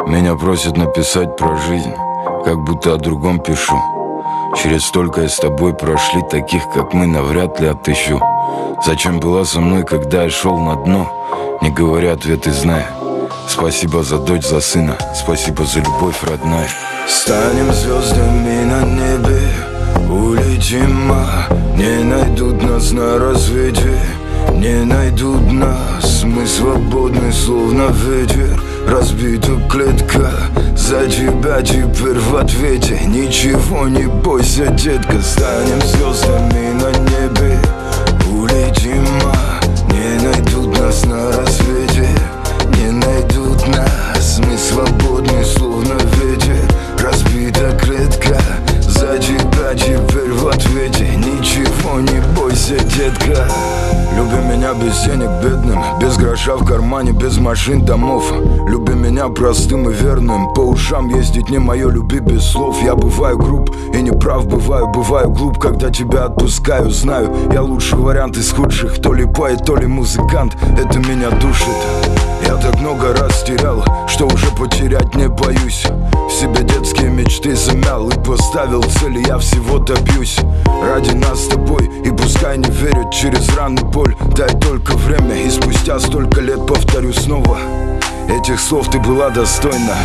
Меня просят написать про жизнь, как будто о другом пишу. Через столько с тобой прошли, таких как мы навряд ли отыщу. Зачем была со мной, когда я шел на дно? Не говоря ответы, зная. Спасибо за дочь, за сына, спасибо за любовь, родная. Станем звездами на небе, улетим, не найдут нас на рассвете, не найдут нас. Мы свободны, словно ветер, разбита клетка. За тебя теперь в ответе, ничего не бойся, детка. Станем звездами на небе, улетим, не найдут нас на рассвете, не найдут нас. Мы свободны, словно ветер, разбита клетка. За тебя теперь в ответе, ничего не бойся, детка. Люби меня без денег, бедным, без гроша в кармане, без машин, домов. Люби меня простым и верным, по ушам ездить не мое, люби без слов. Я бываю груб и неправ, бываю глуп, когда тебя отпускаю. Знаю, я лучший вариант из худших, то ли поэт, то ли музыкант. Это меня душит. Я так много раз терял, что уже потерять не боюсь. В себе детские мечты замял и поставил цели, я всего добьюсь. Ради нас с тобой, и пускай не верят через раны боль. Дай только время, и спустя столько лет повторю снова. Этих слов ты была достойна.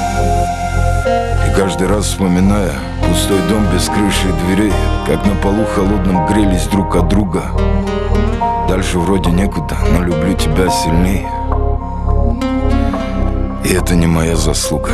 И каждый раз вспоминая пустой дом без крыши и дверей, как на полу холодном грелись друг от друга. Дальше вроде некуда, но люблю тебя сильнее. И это не моя заслуга.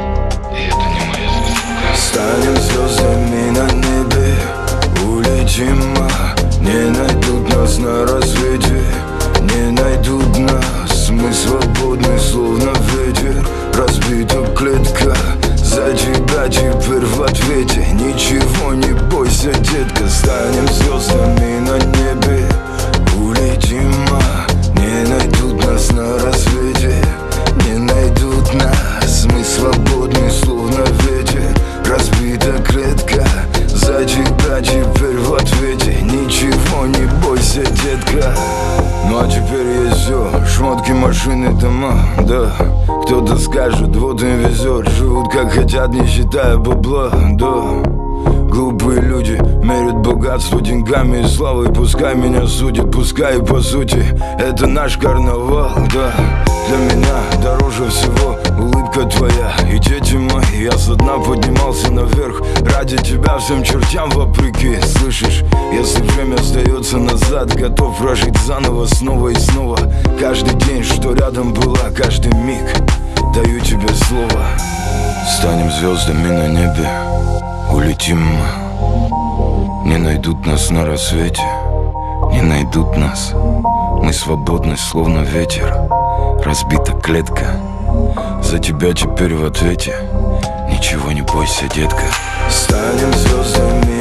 Станем звездами на небе, улетим, не найдут нас на рассвете, не найдут нас. Мы свободны, словно ветер, разбита клетка. За тебя теперь в ответе, ничего не бойся, детка. Станем звездами на небе, улетим, не найдут нас на рассвете, не найдут нас. Мы свободны, словно ветер, разбита клетка. За тебя теперь в ответе, ничего не бойся, детка. Ну а теперь есть все, шмотки, машины, дома, да. Кто-то скажет, вот им везет, живут как хотят, не считая бабла, да. Глупые люди мерят богатство деньгами и славой. Пускай меня судят, пускай и по сути это наш карнавал, да. Для меня дороже всего улыбка твоя и дети мои. Я со дна поднимался наверх ради тебя всем чертям вопреки. Слышишь, если время остается назад, готов прожить заново, снова и снова. Каждый день, что рядом была, каждый миг, даю тебе слово. Станем звездами на небе, улетим, не найдут нас на рассвете, не найдут нас. Мы свободны, словно ветер, разбита клетка. За тебя теперь в ответе, ничего не бойся, детка. Станем звездами